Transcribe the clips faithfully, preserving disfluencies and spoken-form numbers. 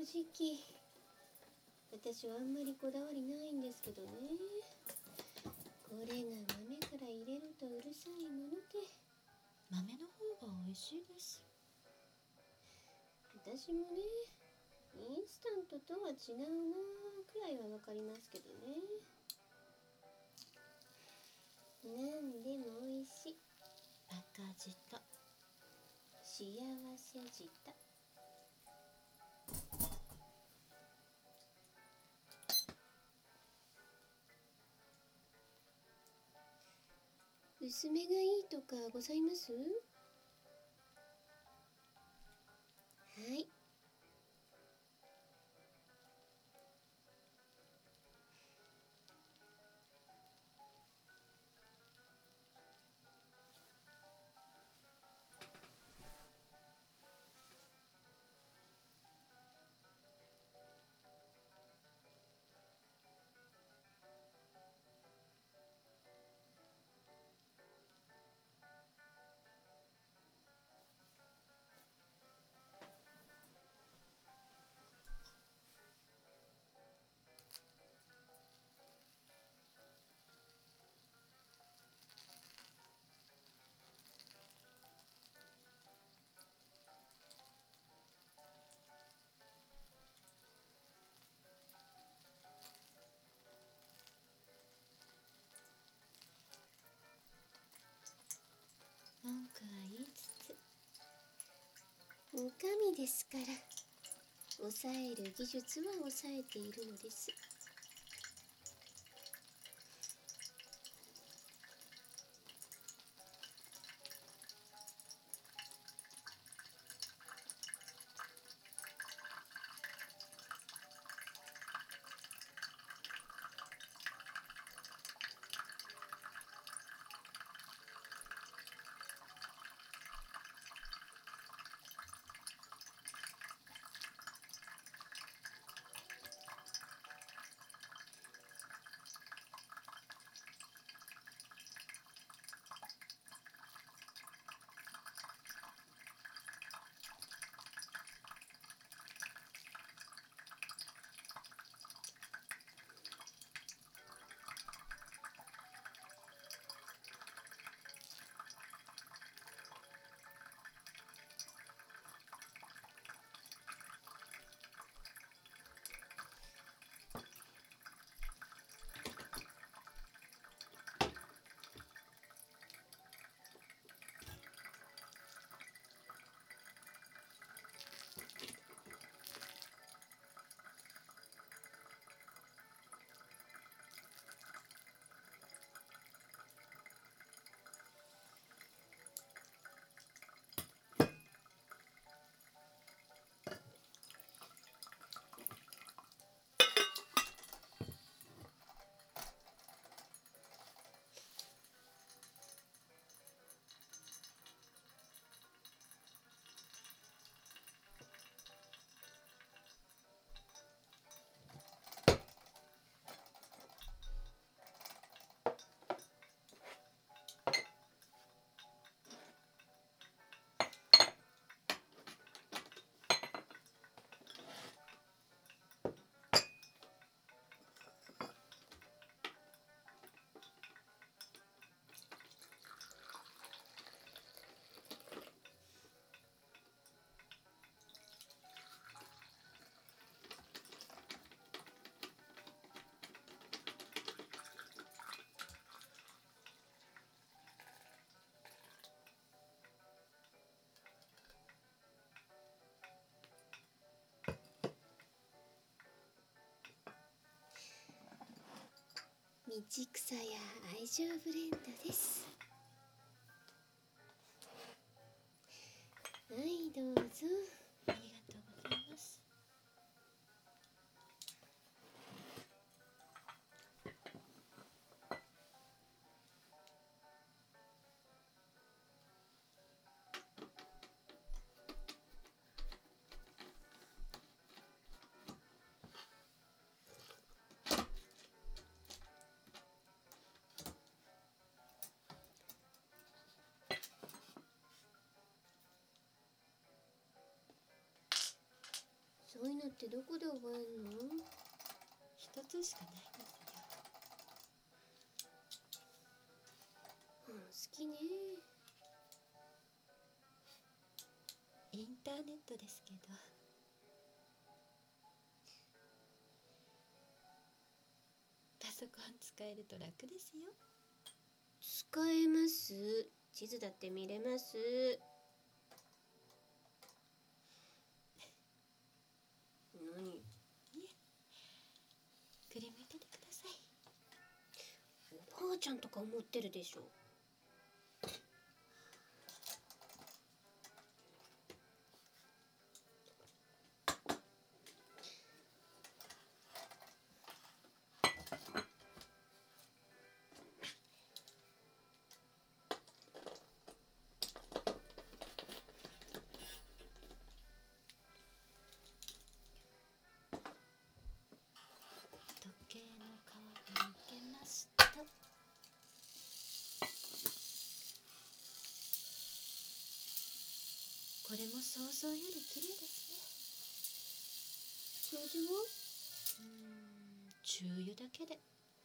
直私はあんまりこだわりないんですけどね。これが豆から入れるとうるさいもので。 豆の方が美味しいです。 私もね、インスタントとは違うなくらいはわかりますけどね。なんでも美味しい。 赤字と幸せ舌。薄めがいいとかございます？はい。 文句は言いつつ、 お上ですから抑える技術は抑えているのです。道草や愛情ブレンドです。はいどうぞ。 ありがとうございます。 ういうのってどこで覚えるの？ 一つしかないですよ。 うん、好きね。 インターネットですけど、パソコン使えると楽ですよ。 使えます。地図だって見れます。何？ いえ、くりむいててください。 おばあちゃんとか思ってるでしょ。 時計の代わりにけました。これも想像より綺麗です掃除は？ ね。うーん、中油だけで。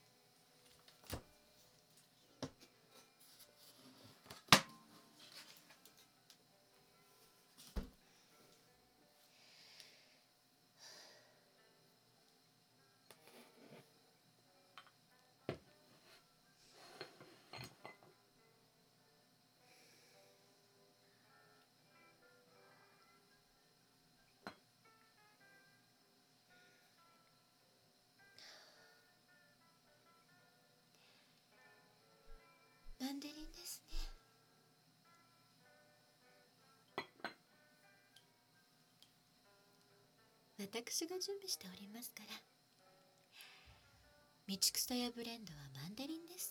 マンデリンですね。私が準備しておりますから。道草屋ブレンドはマンデリンです。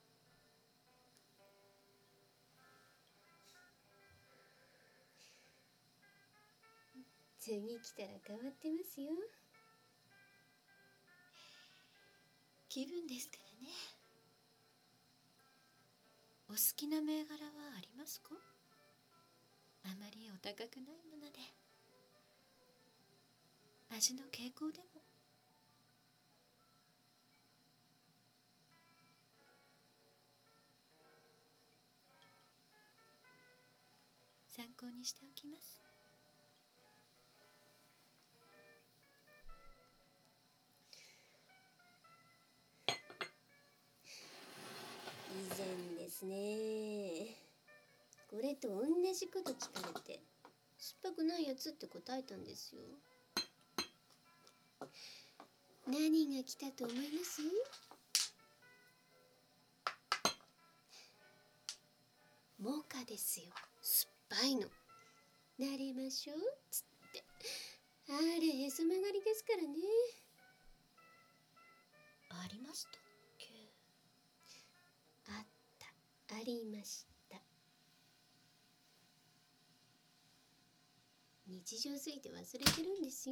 次来たら変わってますよ。 気分ですからね。お好きな銘柄はありますか？あまりお高くないもので、味の傾向でも。参考にしておきます。 以前ですね、これと同じこと聞かれて酸っぱくないやつって答えたんですよ。何が来たと思います？モカですよ。酸っぱいの。慣れましょうっつって。あれへそ曲がりですからね。 ありましたっけ？ あった、ありました。日常すぎて忘れてるんですよ。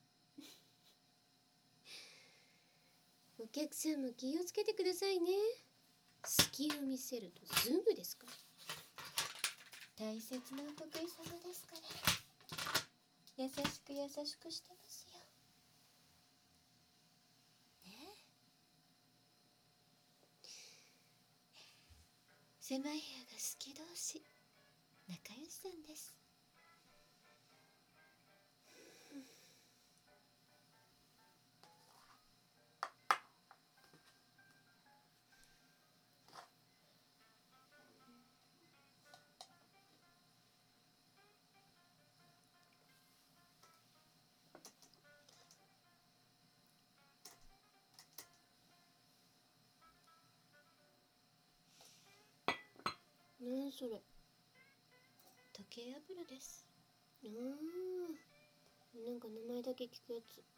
お客さんも気をつけてくださいね。隙を見せるとすぐですから。 大切なお得意様ですから、優しく優しくしてますよね。狭い部屋が好き同士、仲良しさんです。 何それ？ 時計油です。 ああ、なんか名前だけ聞くやつ。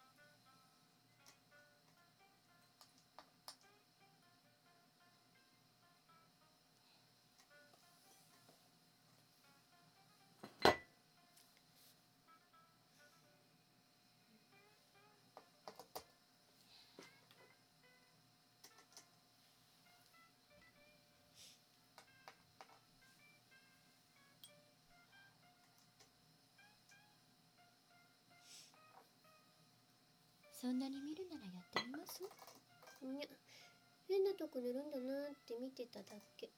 そんなに見るならやってみます？ いや、変なとこ塗るんだなって見てただけ。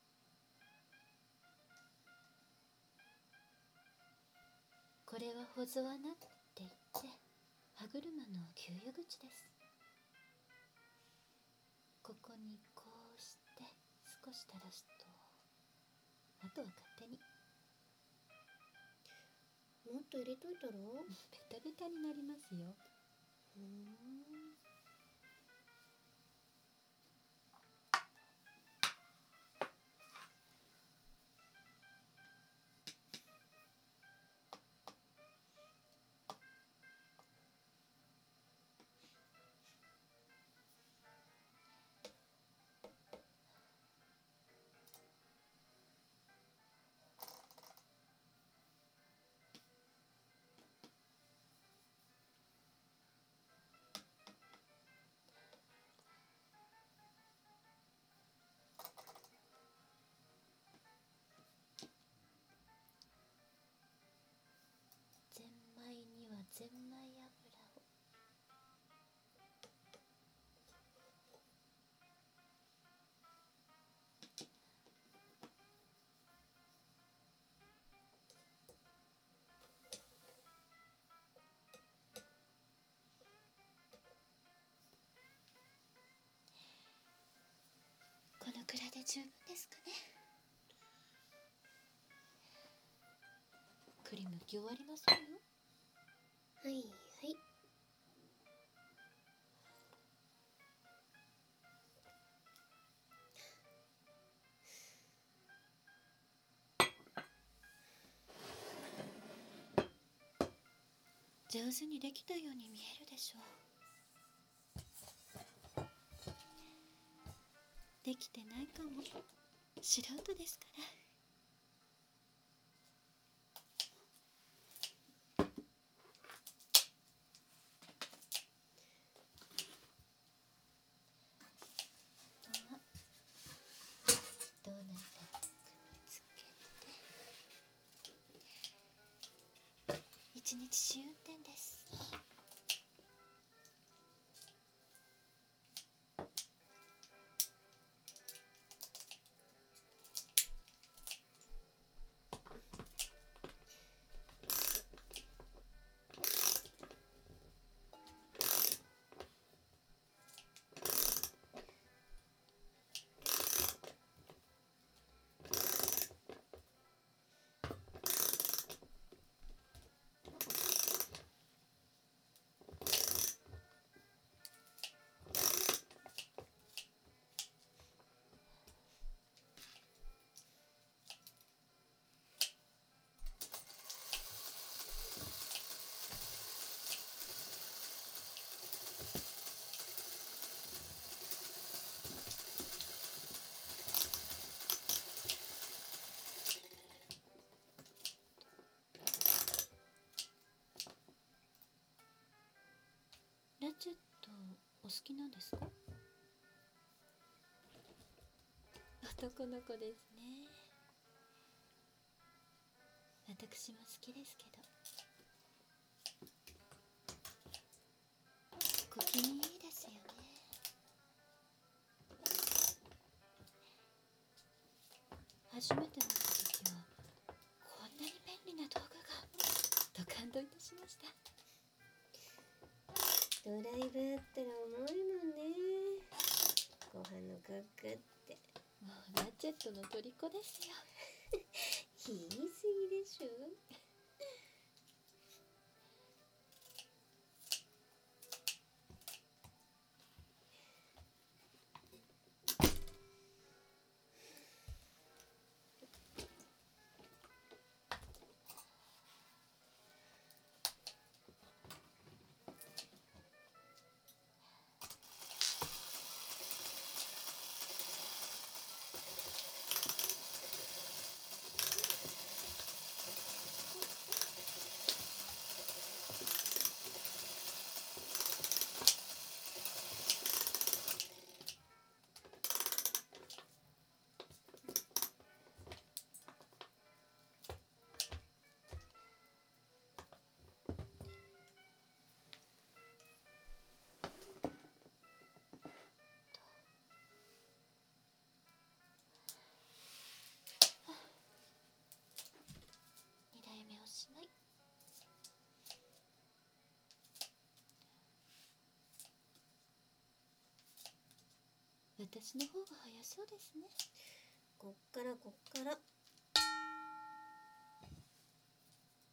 これは保存穴って言って歯車の給油口です。ここにこうして少し垂らすと、あとは勝手に。 もっと入れといたら？ ベタベタになりますよ。 ふーん。 ゼンマイにはゼンマイ油を。このくらいで十分ですかね。栗むき終わりませんよ。 はいはい。 上手にできたように見えるでしょう。できてないかも。素人ですから。ドーナツつけて一日試運転です。ラチェットお好きなんですか？男の子ですね。私も好きですけど、小気味いいですよね。初めて見た時はこんなに便利な道具がと感動いたしました。 ドライブあったら重いもんね。ご飯のクックって。 もうラチェットの虜ですよ。 言い過ぎでしょ。 私の方が早そうですね。 こっからこっから